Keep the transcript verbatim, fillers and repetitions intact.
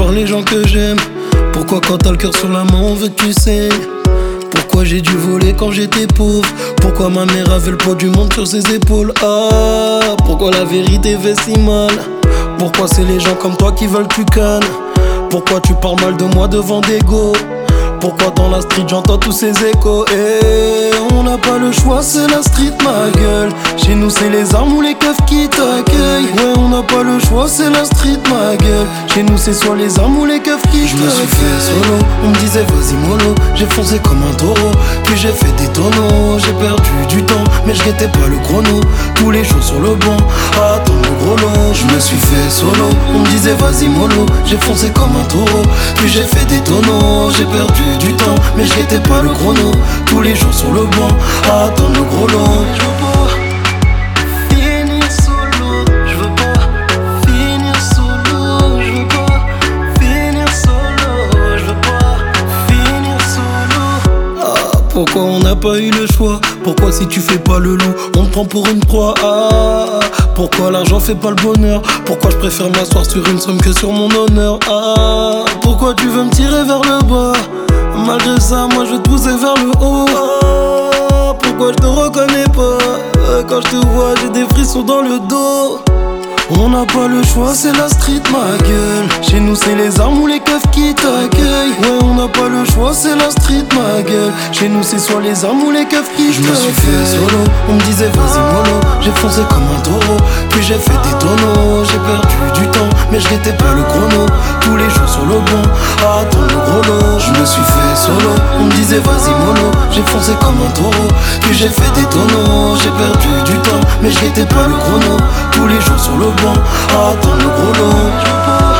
par les gens que j'aime? Pourquoi quand t'as le cœur sur la main on veut que tu saignes? Pourquoi j'ai dû voler quand j'étais pauvre? Pourquoi ma mère avait le poids du monde sur ses épaules? Ah, pourquoi la vérité fait si mal? Pourquoi c'est les gens comme toi qui veulent que tu cannes? Pourquoi tu parles mal de moi devant des go? Pourquoi dans la street j'entends tous ces échos? Et on n'a pas le choix, c'est la street ma gueule. Chez nous c'est les armes ou les keufs qui t'accueillent. Ouais, on n'a pas le choix, c'est la street ma gueule. Chez nous c'est soit les armes ou les keufs qui t'accueillent. Je me suis fait solo, on me disait vas-y mollo. J'ai foncé comme un taureau, puis j'ai fait des tonneaux. J'ai perdu du temps, mais je guettais pas le chrono. Tous les jours sur le banc, à attendre le gros lot. Je me suis fait solo, on me disait vas-y mollo. J'ai foncé comme un taureau, puis j'ai fait des tonneaux. J'ai perdu du temps, mais je guettais pas le chrono. Tous les jours sur le banc, à attendre le gros lot. Je veux pas finir solo, je veux pas finir solo, je veux pas finir solo, je veux pas finir solo. Ah, pourquoi on n'a pas eu le choix? Pourquoi si tu fais pas le loup, on te prend pour une proie? Ah, pourquoi l'argent fait pas le bonheur? Pourquoi je préfère m'asseoir sur une somme que sur mon honneur? Ah, pourquoi tu veux me tirer vers le bas? Malgré ça, moi je veux te pousser vers le haut. Ah, pourquoi je te reconnais pas? Quand je te vois, j'ai des frissons dans le dos. On n'a pas le choix, c'est la street ma gueule. Chez nous c'est les armes ou les keufs qui t'accueillent. Ouais, on n'a pas le choix, c'est la street ma gueule. Chez nous c'est soit les armes ou les keufs qui t'accueillent. Je me suis fait solo, on me disait vas-y mollo. J'ai foncé comme un taureau, puis j'ai fait des tonneaux. J'ai perdu du temps, mais je guettais pas le chrono. Tous les jours sur le banc, à attendre le gros lot. Je me suis fait solo, on me disait vas-y mollo. J'ai foncé comme un taureau, puis j'ai fait des tonneaux. J'ai perdu du temps, mais je guettais pas le chrono. Tous les jours sur le banc, à attendre le gros lot.